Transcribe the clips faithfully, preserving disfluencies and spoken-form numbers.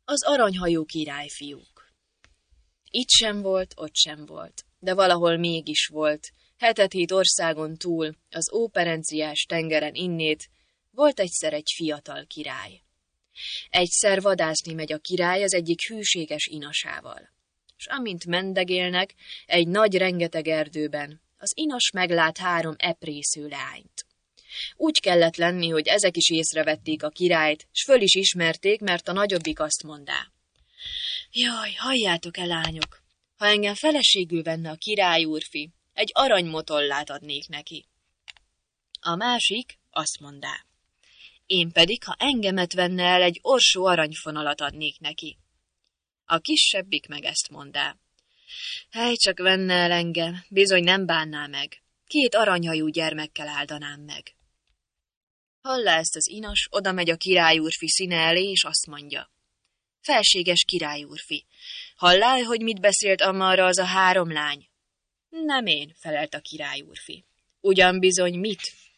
Az aranyhajú királyfiúk. Itt sem volt, ott sem volt, de valahol mégis volt. Hetet-hét országon túl, az óperenciás tengeren innét, volt egyszer egy fiatal király. Egyszer vadászni megy a király az egyik hűséges inasával. S amint mendegélnek, egy nagy rengeteg erdőben, az inas meglát három eprésző leányt. Úgy kellett lenni, hogy ezek is észrevették a királyt, s föl is ismerték, mert a nagyobbik azt mondá. Jaj, halljátok el, lányok, ha engem feleségül venne a király úrfi, egy aranymotollát adnék neki. A másik azt mondá. Én pedig, ha engemet venne el, egy orsó aranyfonalat adnék neki. A kisebbik meg ezt mondá. Hely, csak venne el engem, bizony nem bánná meg. Két aranyhajú gyermekkel áldanám meg. Hallá ezt az inas, oda megy a király úrfi színe elé, és azt mondja. Felséges király úrfi, hallá, hogy mit beszélt amarra az a három lány? Nem én, felelt a király úrfi. Ugyan bizony mit?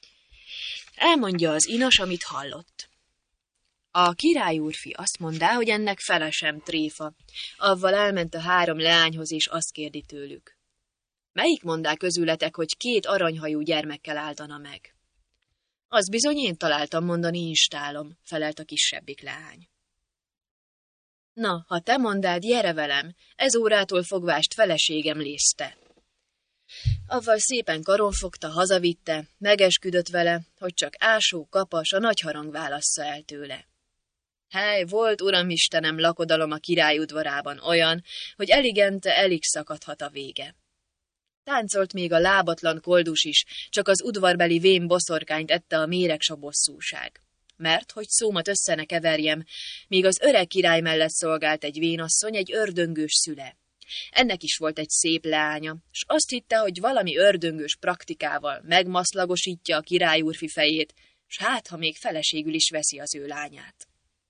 Elmondja az inas, amit hallott. A király úrfi azt mondá, hogy ennek fele sem tréfa. Avval elment a három leányhoz, és azt kérdi tőlük. Melyik mondá közületek, hogy két aranyhajú gyermekkel áldana meg? Az bizony én találtam mondani instálom, felelt a kisebbik leány. Na, ha te mondád, gyere velem, ez órától fogvást feleségem lészte. Avval szépen karon fogta, hazavitte, megesküdött vele, hogy csak ásó, kapas, a nagy harang válassza el tőle. Hely, volt, uramistenem, lakodalom a király udvarában olyan, hogy eligente elig szakadhat a vége. Táncolt még a lábatlan koldus is, csak az udvarbeli vén boszorkányt ette a méreg a bosszúság. Mert, hogy szómat össze ne keverjem, míg az öreg király mellett szolgált egy vénasszony, egy ördöngős szüle. Ennek is volt egy szép leánya, s azt hitte, hogy valami ördöngős praktikával megmaszlagosítja a király úrfi fejét, s hát, ha még feleségül is veszi az ő lányát.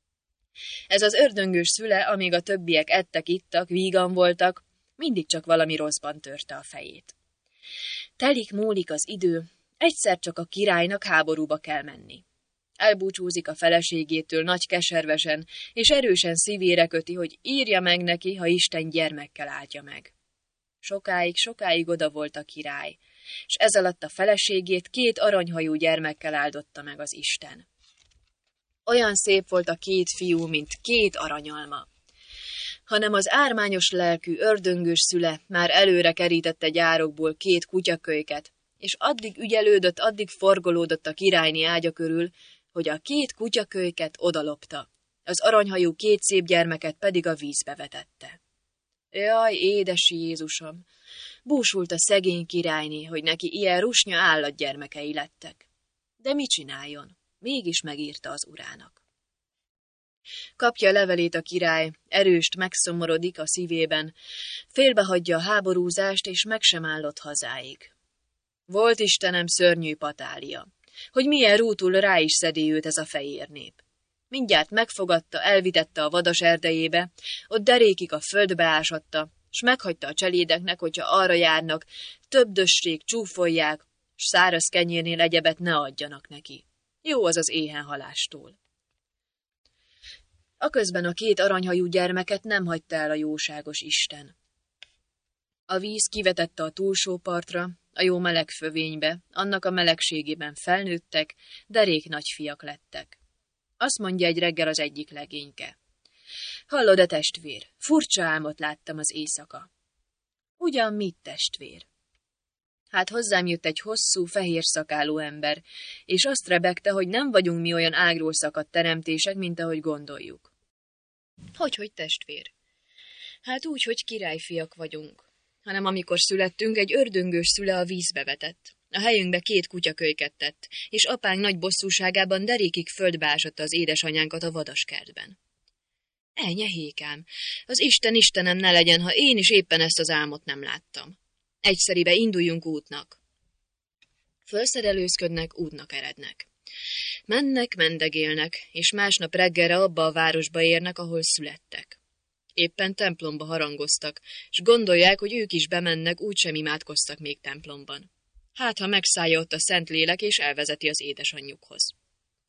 Ez az ördöngős szüle, amíg a többiek ettek-ittak, vígan voltak, mindig csak valami rosszban törte a fejét. Telik múlik az idő, egyszer csak a királynak háborúba kell menni. Elbúcsúzik a feleségétől nagy keservesen, és erősen szívére köti, hogy írja meg neki, ha Isten gyermekkel áldja meg. Sokáig, sokáig oda volt a király, s ez alatt a feleségét két aranyhajú gyermekkel áldotta meg az Isten. Olyan szép volt a két fiú, mint két aranyalma. Hanem az ármányos lelkű, ördöngős szüle már előre kerítette gyárokból két kutyakölyket, és addig ügyelődött, addig forgolódott a királyné ágya körül, hogy a két kutyakölyket odalopta, az aranyhajú két szép gyermeket pedig a vízbe vetette. Jaj, édes Jézusom! Búsult a szegény királyné, hogy neki ilyen rusnya állatgyermekei lettek. De mit csináljon? Mégis megírta az urának. Kapja a levelét a király, erőst megszomorodik a szívében, félbehagyja a háborúzást, és meg sem állott hazáig. Volt Istenem szörnyű patália, hogy milyen rútul rá is szedi őt ez a fehér nép. Mindjárt megfogadta, elvitette a vadas erdejébe, ott derékig a földbe ásatta, s meghagyta a cselédeknek, hogyha arra járnak, több dössék csúfolják, s száraz kenyérnél egyebet ne adjanak neki. Jó az az éhenhalástól. Aközben a két aranyhajú gyermeket nem hagyta el a jóságos Isten. A víz kivetette a túlsó partra, a jó meleg fövénybe, annak a melegségében felnőttek, derék nagyfiak lettek. Azt mondja egy reggel az egyik legényke. Hallod-e, testvér, furcsa álmot láttam az éjszaka. Ugyan mit, testvér? Hát hozzám jött egy hosszú, fehér szakálú ember, és azt rebegte, hogy nem vagyunk mi olyan ágról szakadt teremtések, mint ahogy gondoljuk. Hogyhogy, testvér? Hát úgy, hogy királyfiak vagyunk. Hanem amikor születtünk, egy ördöngős szüle a vízbe vetett. A helyünkbe két kutyakölyket tett, és apánk nagy bosszúságában derékig földbe ásatta az édesanyánkat a vadaskertben. Ennyi hékám, az Isten Istenem ne legyen, ha én is éppen ezt az álmot nem láttam. Egyszeribe induljunk útnak. Fölszerelőzködnek, útnak erednek. Mennek, mendegélnek, és másnap reggelre abba a városba érnek, ahol születtek. Éppen templomba harangoztak, s gondolják, hogy ők is bemennek, úgysem imádkoztak még templomban. Hát, ha megszállja ott a Szentlélek, és elvezeti az édesanyjukhoz.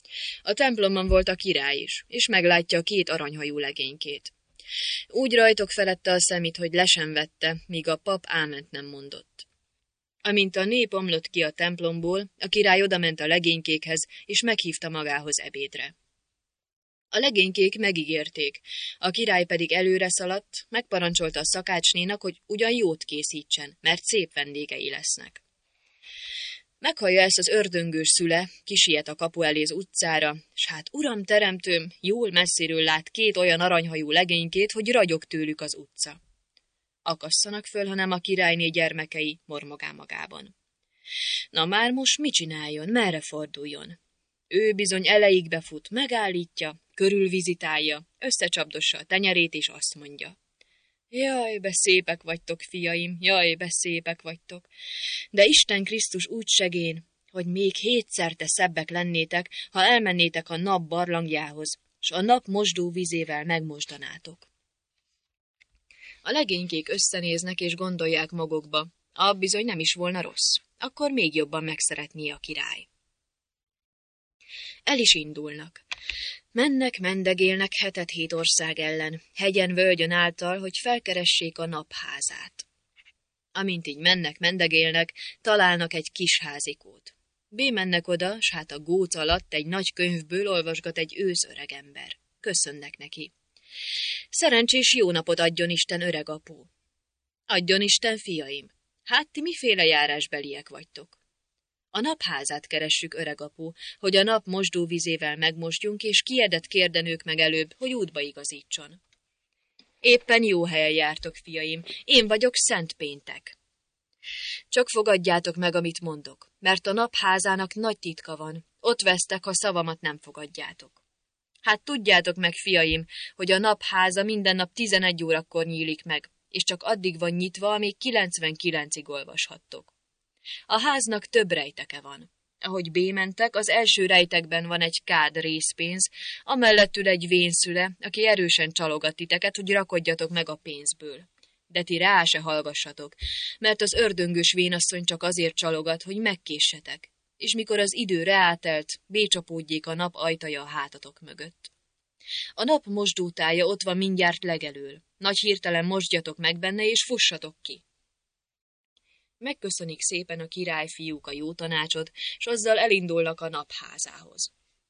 A templomban volt a király is, és meglátja a két aranyhajú legénykét. Úgy rajtok felette a szemét, hogy le sem vette, míg a pap áment nem mondott. Amint a nép omlott ki a templomból, a király odament a legénykékhez, és meghívta magához ebédre. A legénykék megígérték, a király pedig előre szaladt, megparancsolta a szakácsnénak, hogy ugyan jót készítsen, mert szép vendégei lesznek. Meghallja ezt az ördöngős szüle, kisiet a kapu elé az utcára, s hát uram teremtőm, jól messziről lát két olyan aranyhajú legénykét, hogy ragyog tőlük az utca. Akasszanak föl, hanem a királyné gyermekei, mormogá magában. Na már most mit csináljon, merre forduljon? Ő bizony eleigbe fut, megállítja, körülvizitálja, összecsapdossa a tenyerét, és azt mondja. Jaj, be szépek vagytok, fiaim, jaj, be szépek vagytok. De Isten Krisztus úgy segén, hogy még hétszerte szebbek lennétek, ha elmennétek a nap barlangjához, s a nap mosdó vízével megmosdanátok. A legénykék összenéznek, és gondolják magukba, a bizony nem is volna rossz, akkor még jobban megszeretné a király. El is indulnak. Mennek, mendegélnek hetet-hét ország ellen, hegyen-völgyön által, hogy felkeressék a napházát. Amint így mennek, mendegélnek, találnak egy kis házikót. Bémennek oda, s hát a góc alatt egy nagy könyvből olvasgat egy ősz öregember. Köszönnek neki. Szerencsés jó napot adjon Isten, öreg apó. Adjon Isten, fiaim. Hát ti miféle járásbeliek vagytok? A napházát keressük, öregapó, hogy a nap mosdóvizével megmosdjunk, és kiedett kérdenők meg előbb, hogy útba igazítson. Éppen jó helyen jártok, fiaim, én vagyok Szent Péntek. Csak fogadjátok meg, amit mondok, mert a napházának nagy titka van, ott vesztek, ha szavamat nem fogadjátok. Hát tudjátok meg, fiaim, hogy a napháza minden nap tizenegy órakor nyílik meg, és csak addig van nyitva, amíg kilencvenkilencig olvashattok. A háznak több rejteke van. Ahogy bémentek, az első rejtekben van egy kád részpénz, amellettül egy vénszüle, aki erősen csalogat titeket, hogy rakodjatok meg a pénzből. De ti rá se hallgassatok, mert az ördöngös vénasszony csak azért csalogat, hogy megkéssetek, és mikor az idő reátelt, bécsapódjék a nap ajtaja a hátatok mögött. A nap mosdótája ott van mindjárt legelől. Nagy hirtelen mosdjatok meg benne, és fussatok ki. Megköszönik szépen a királyfiúk a jó tanácsot, s azzal elindulnak a napházához.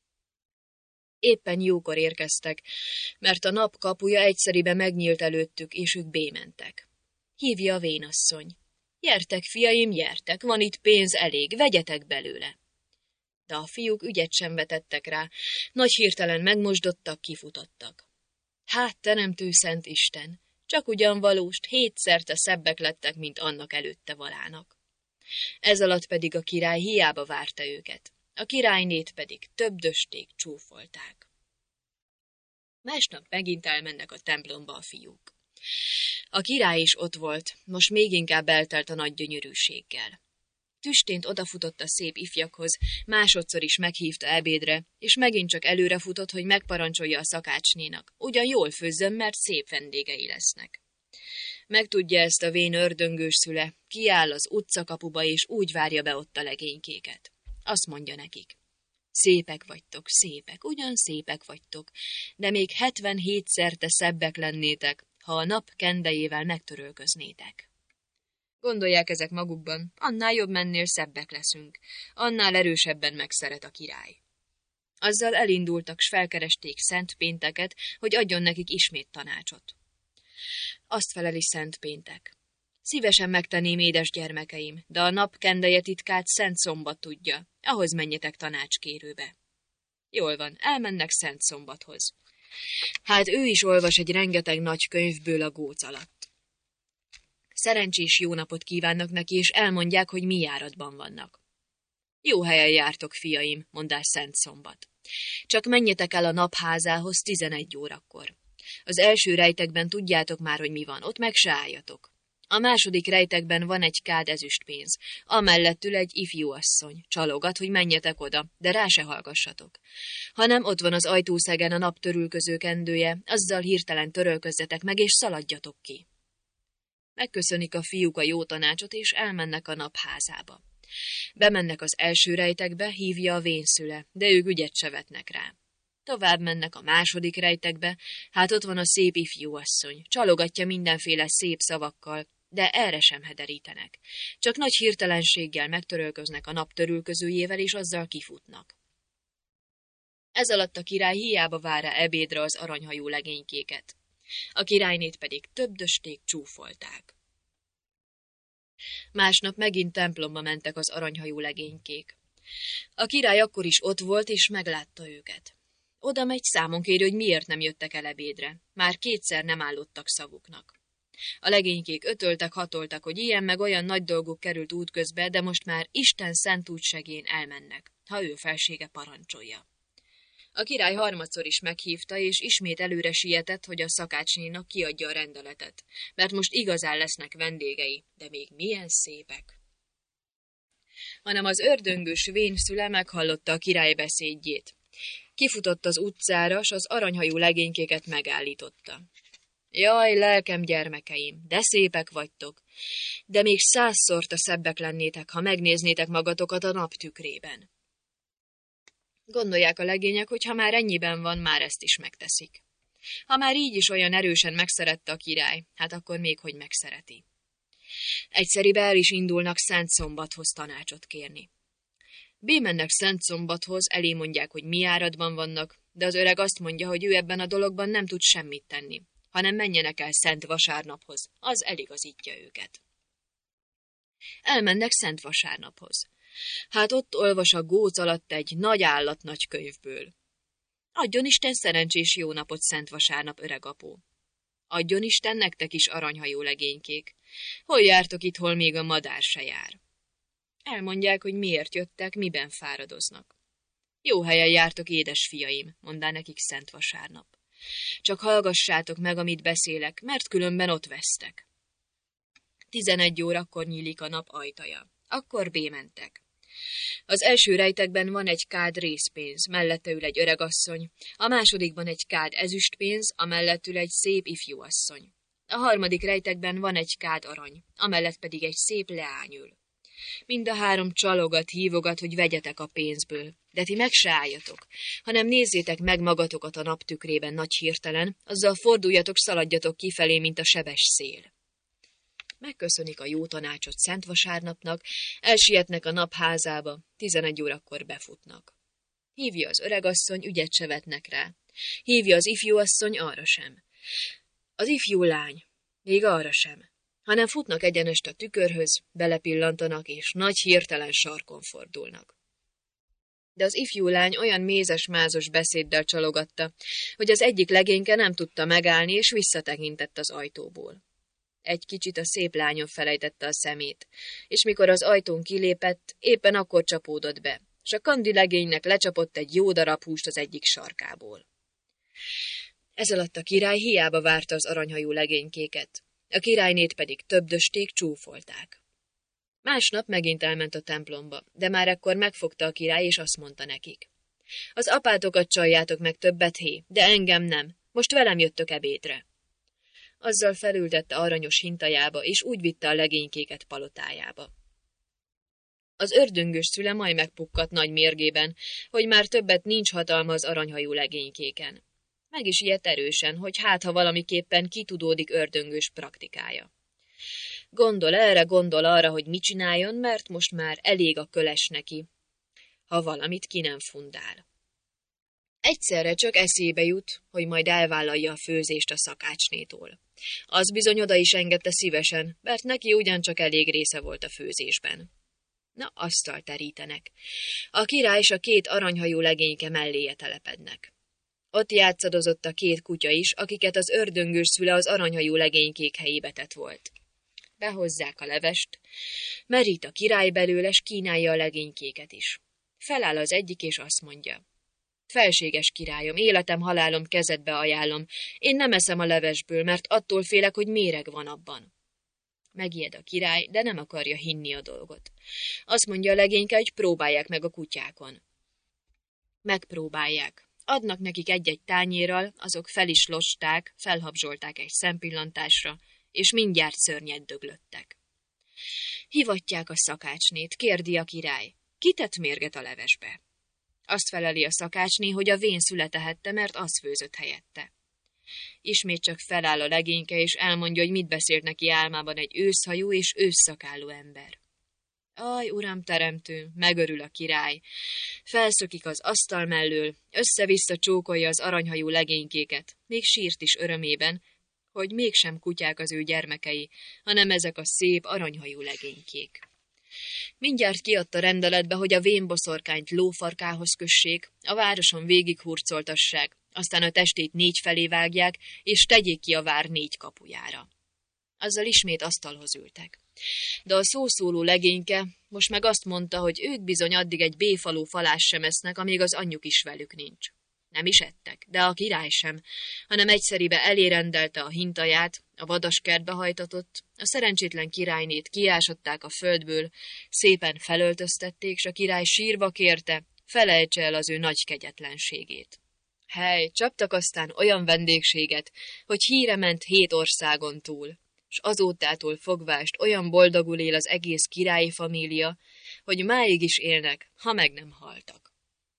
Éppen jókor érkeztek, mert a nap kapuja egyszeribe megnyílt előttük, és ők bémentek. Hívja a vénasszony. Gyertek, fiaim, gyertek, van itt pénz elég, vegyetek belőle. De a fiúk ügyet sem vetettek rá, nagy hirtelen megmosdottak, kifutottak. Hát, teremtő szent Isten! Csak ugyan valóst hétszerte szebbek lettek, mint annak előtte valának. Ez alatt pedig a király hiába várta őket, a királynét pedig több dösték csúfolták. Másnap megint elmennek a templomba a fiúk. A király is ott volt, most még inkább eltelt a nagy gyönyörűséggel. Tüstént odafutott a szép ifjakhoz, másodszor is meghívta ebédre, és megint csak előrefutott, hogy megparancsolja a szakácsnénak, ugyan jól főzzön, mert szép vendégei lesznek. Megtudja ezt a vén ördöngős szüle, kiáll az utcakapuba, és úgy várja be ott a legénykéket. Azt mondja nekik. Szépek vagytok, szépek, ugyan szépek vagytok, de még hetvenhétszerte szebbek lennétek, ha a nap kendejével megtörölköznétek. Gondolják ezek magukban, annál jobb mennél szebbek leszünk, annál erősebben megszeret a király. Azzal elindultak, s felkeresték Szent Pénteket, hogy adjon nekik ismét tanácsot. Azt feleli Szent Péntek. Szívesen megtenném, édes gyermekeim, de a nap kendeje titkát Szent Szombat tudja, ahhoz menjetek tanácskérőbe. Jól van, elmennek Szent Szombathoz. Hát ő is olvas egy rengeteg nagy könyvből a góc alatt. Szerencsés jó napot kívánnak neki, és elmondják, hogy mi járatban vannak. Jó helyen jártok, fiaim, mondás Szent Szombat. Csak menjetek el a napházához tizenegy órakor. Az első rejtekben tudjátok már, hogy mi van, ott meg se álljatok. A második rejtekben van egy kád ezüstpénz, amellettül egy ifjú asszony. Csalogat, hogy menjetek oda, de rá se hallgassatok. Hanem ott van az ajtószegen a nap törülköző kendője, azzal hirtelen törölközzetek meg, és szaladjatok ki. Megköszönik a fiúk a jó tanácsot, és elmennek a napházába. Bemennek az első rejtekbe, hívja a vénszüle, de ők ügyet se vetnek rá. Tovább mennek a második rejtekbe, hát ott van a szép ifjúasszony, csalogatja mindenféle szép szavakkal, de erre sem hederítenek. Csak nagy hirtelenséggel megtörölköznek a nap törülközőjével, és azzal kifutnak. Ez alatt a király hiába vár rá ebédre az aranyhajú legénykéket. A királynét pedig többdösték, csúfolták. Másnap megint templomba mentek az aranyhajú legénykék. A király akkor is ott volt, és meglátta őket. Oda megy, számon kéri, hogy miért nem jöttek el ebédre. Már kétszer nem állottak szavuknak. A legénykék ötöltek, hatoltak, hogy ilyen meg olyan nagy dolguk került útközbe, de most már Isten szent útsegén elmennek, ha ő felsége parancsolja. A király harmadszor is meghívta, és ismét előre sietett, hogy a szakácsnénak kiadja a rendeletet, mert most igazán lesznek vendégei, de még milyen szépek. Hanem az ördöngős vénszüle meghallotta a király beszédjét. Kifutott az utcára, s az aranyhajú legénykéket megállította. Jaj, lelkem gyermekeim, de szépek vagytok, de még százszorta szebbek lennétek, ha megnéznétek magatokat a nap tükrében. Gondolják a legények, hogy ha már ennyiben van, már ezt is megteszik. Ha már így is olyan erősen megszerette a király, hát akkor még hogy megszereti. Egyszeribe el is indulnak Szentszombathoz tanácsot kérni. Bémennek Szentszombathoz, elé mondják, hogy mi áradban vannak, de az öreg azt mondja, hogy ő ebben a dologban nem tud semmit tenni, hanem menjenek el Szent Vasárnaphoz, az eligazítja őket. Elmennek Szent Vasárnaphoz. Hát ott olvas a góc alatt egy nagy állat nagy könyvből. Adjon Isten szerencsés jó napot, Szent Vasárnap, öregapó. Adjon Isten nektek is aranyhajó legénykék. Hol jártok itt, hol még a madár se jár? Elmondják, hogy miért jöttek, miben fáradoznak. Jó helyen jártok, édes fiaim, mondá nekik Szent Vasárnap. Csak hallgassátok meg, amit beszélek, mert különben ott vesztek. Tizenegy órakor nyílik a nap ajtaja. Akkor bémentek. Az első rejtekben van egy kád részpénz, mellette ül egy öregasszony, a másodikban egy kád ezüstpénz, amellett ül egy szép ifjúasszony. A harmadik rejtekben van egy kád arany, amellett pedig egy szép leány ül. Mind a három csalogat, hívogat, hogy vegyetek a pénzből, de ti meg se álljatok, hanem nézzétek meg magatokat a nap tükrében nagy hirtelen, azzal forduljatok, szaladjatok kifelé, mint a sebes szél. Megköszönik a jó tanácsot Szent Vasárnapnak, elsietnek a nap házába, tizenegy órakor befutnak. Hívja az öregasszony, ügyet se vetnek rá. Hívja az ifjúasszony, arra sem. Az ifjú lány, még arra sem, hanem futnak egyenest a tükörhöz, belepillantanak, és nagy hirtelen sarkon fordulnak. De az ifjú lány olyan mézes-mázos beszéddel csalogatta, hogy az egyik legényke nem tudta megállni, és visszatekintett az ajtóból. Egy kicsit a szép lányon felejtette a szemét, és mikor az ajtón kilépett, éppen akkor csapódott be, s a kandi legénynek lecsapott egy jó darab húst az egyik sarkából. Ez alatt a király hiába várta az aranyhajú legénykéket, a királynét pedig többdösték, csúfolták. Másnap megint elment a templomba, de már ekkor megfogta a király, és azt mondta nekik. Az apátokat csaljátok meg többet, hé, de engem nem, most velem jöttök ebédre. Azzal felültette aranyos hintajába, és úgy vitte a legénykéket palotájába. Az ördöngös szüle majd megpukkadt nagy mérgében, hogy már többet nincs hatalma az aranyhajú legénykéken. Meg is ijedt erősen, hogy hát ha valamiképpen kitudódik ördöngös praktikája. Gondol erre, gondol arra, hogy mit csináljon, mert most már elég a köles neki, ha valamit ki nem fundál. Egyszerre csak eszébe jut, hogy majd elvállalja a főzést a szakácsnétól. Az bizony oda is engedte szívesen, mert neki ugyancsak elég része volt a főzésben. Na, asztalt terítenek. A király és a két aranyhajú legényke melléje telepednek. Ott játszadozott a két kutya is, akiket az ördöngős szüle az aranyhajú legénykék helyébe tett volt. Behozzák a levest, merít a király belőle, s kínálja a legénykéket is. Feláll az egyik, és azt mondja. Felséges királyom, életem, halálom kezedbe ajánlom. Én nem eszem a levesből, mert attól félek, hogy méreg van abban. Megijed a király, de nem akarja hinni a dolgot. Azt mondja a legényke, hogy próbálják meg a kutyákon. Megpróbálják. Adnak nekik egy-egy tányérral, azok fel is losták, felhabzsolták egy szempillantásra, és mindjárt szörnyet döglöttek. Hivatják a szakácsnét, kérdi a király. Ki tett mérget a levesbe? Azt feleli a szakácsné, hogy a vén születehette, mert az főzött helyette. Ismét csak feláll a legényke, és elmondja, hogy mit beszélt neki álmában egy őszhajú és ősszakállú ember. Aj, uram teremtő, megörül a király. Felszökik az asztal mellől, össze-vissza csókolja az aranyhajú legénykéket, még sírt is örömében, hogy mégsem kutyák az ő gyermekei, hanem ezek a szép aranyhajú legénykék. Mindjárt kiadta rendeletbe, hogy a vénboszorkányt lófarkához kössék, a városon végighurcoltassák, aztán a testét négy felé vágják, és tegyék ki a vár négy kapujára. Azzal ismét asztalhoz ültek. De a szószóló legényke most meg azt mondta, hogy ők bizony addig egy béfaló falás sem esznek, amíg az anyjuk is velük nincs. Nem is ettek, de a király sem, hanem egyszeribe elérendelte a hintaját, a vadaskertbe hajtatott, a szerencsétlen királynét kiásották a földből, szépen felöltöztették, s a király sírva kérte, felejtse el az ő nagy kegyetlenségét. Hely, csaptak aztán olyan vendégséget, hogy híre ment hét országon túl, s azótától fogvást olyan boldogul él az egész királyi família, hogy máig is élnek, ha meg nem haltak.